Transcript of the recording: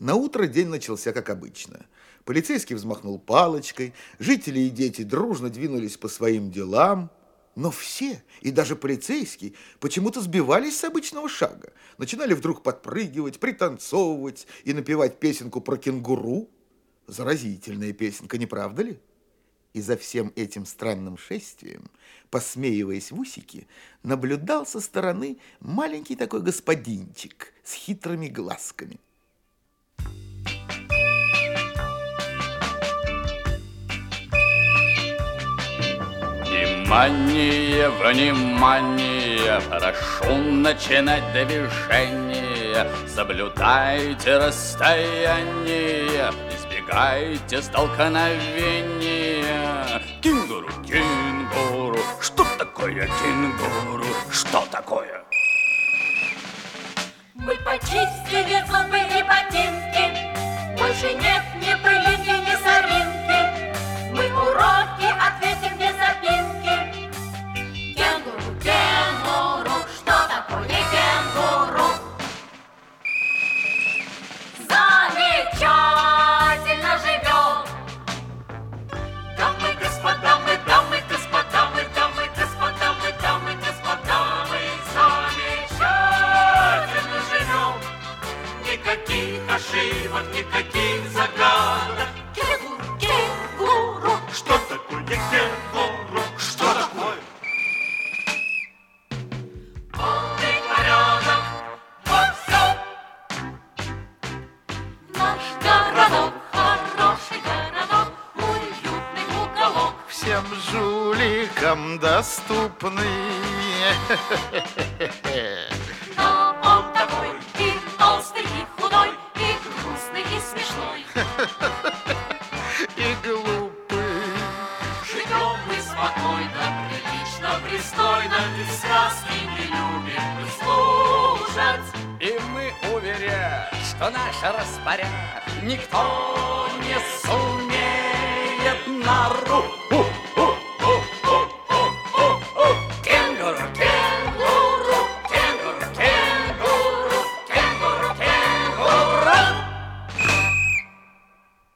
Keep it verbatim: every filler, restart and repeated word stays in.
Наутро день начался как обычно. Полицейский взмахнул палочкой, жители и дети дружно двинулись по своим делам. Но все, и даже полицейский, почему-то сбивались с обычного шага. Начинали вдруг подпрыгивать, пританцовывать и напевать песенку про кенгуру. Заразительная песенка, не правда ли? И за всем этим странным шествием, посмеиваясь в усики, наблюдал со стороны маленький такой господинчик с хитрыми глазками. Внимание, внимание, прошу начинать движение. Соблюдайте расстояние, избегайте столкновения. Кенгуру, кенгуру, что такое кенгуру? Что такое? Мы почистили зубы и ботинки, больше нет ни пылинки, ни соринки. Мы уроки ответим без запинки. Кенгуру, кенгуру, что такое кенгуру? Замечательно живем. Дамы, господа, мы дамы, господа, мы дамы, господа, мы дамы, господа, мы замечательно живем. Никаких ошибок, никаких загадок. Кенгуру, кенгуру, что такое кенгуру? Что такое? Полный порядок, вот все. Наш городок, хороший городок, уютный уголок. Всем жуликам доступный. Но он такой и толстый, и худой, и грустный, и смешной. И глупый. Живем мы спокойно, прилично, пристойно, и сказки не любим мы слушать. И мы уверяем, что наш распоряд никто не сумеет нарушить.